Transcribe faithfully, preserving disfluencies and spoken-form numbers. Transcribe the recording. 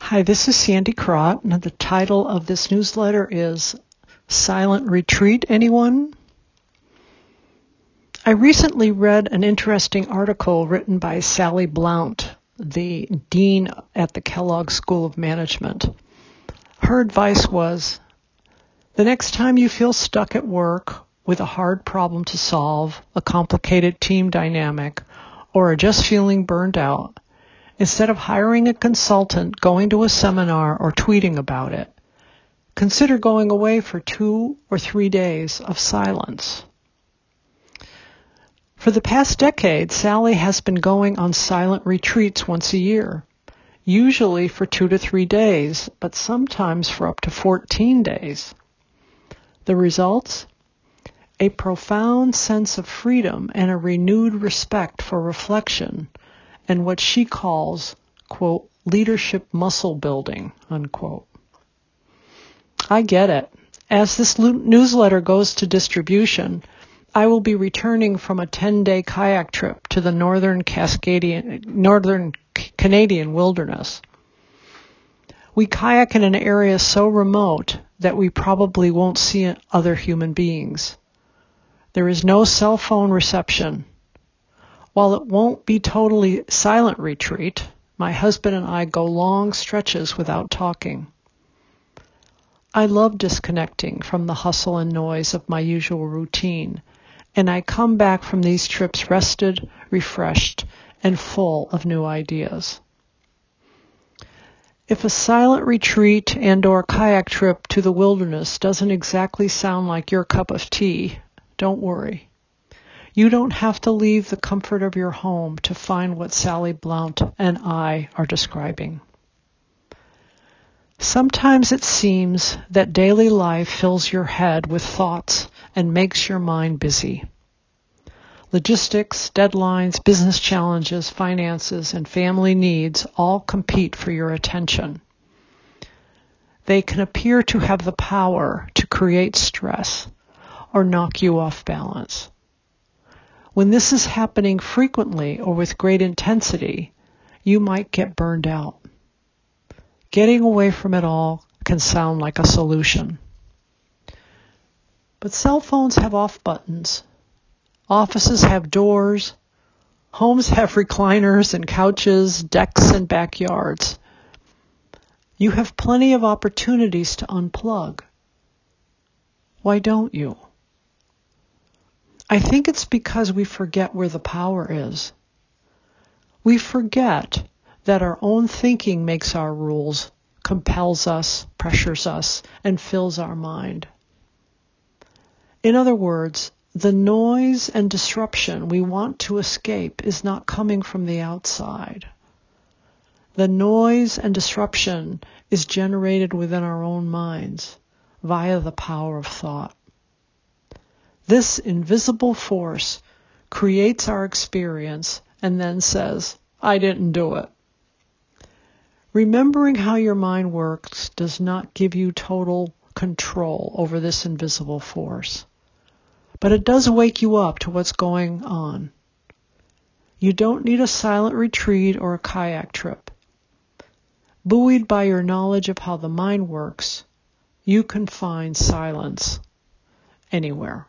Hi, this is Sandy Crott, and the title of this newsletter is Silent Retreat, anyone? I recently read an interesting article written by Sally Blount, the dean at the Kellogg School of Management. Her advice was, the next time you feel stuck at work with a hard problem to solve, a complicated team dynamic, or are just feeling burned out, instead of hiring a consultant, going to a seminar, or tweeting about it, consider going away for two or three days of silence. For the past decade, Sally has been going on silent retreats once a year, usually for two to three days, but sometimes for up to fourteen days. The results? A profound sense of freedom and a renewed respect for reflection and what she calls, quote, leadership muscle building, unquote. I get it. As this newsletter goes to distribution, I will be returning from a ten-day kayak trip to the northern Cascadian, northern Canadian wilderness. We kayak in an area so remote that we probably won't see other human beings. There is no cell phone reception. While it won't be totally silent retreat, my husband and I go long stretches without talking. I love disconnecting from the hustle and noise of my usual routine, and I come back from these trips rested, refreshed, and full of new ideas. If a silent retreat and or kayak trip to the wilderness doesn't exactly sound like your cup of tea, don't worry. You don't have to leave the comfort of your home to find what Sally Blount and I are describing. Sometimes it seems that daily life fills your head with thoughts and makes your mind busy. Logistics, deadlines, business challenges, finances, and family needs all compete for your attention. They can appear to have the power to create stress or knock you off balance. When this is happening frequently or with great intensity, you might get burned out. Getting away from it all can sound like a solution. But cell phones have off buttons. Offices have doors. Homes have recliners and couches, decks and backyards. You have plenty of opportunities to unplug. Why don't you? I think it's because we forget where the power is. We forget that our own thinking makes our rules, compels us, pressures us, and fills our mind. In other words, the noise and disruption we want to escape is not coming from the outside. The noise and disruption is generated within our own minds via the power of thought. This invisible force creates our experience and then says, I didn't do it. Remembering how your mind works does not give you total control over this invisible force, but it does wake you up to what's going on. You don't need a silent retreat or a kayak trip. Buoyed by your knowledge of how the mind works, you can find silence anywhere.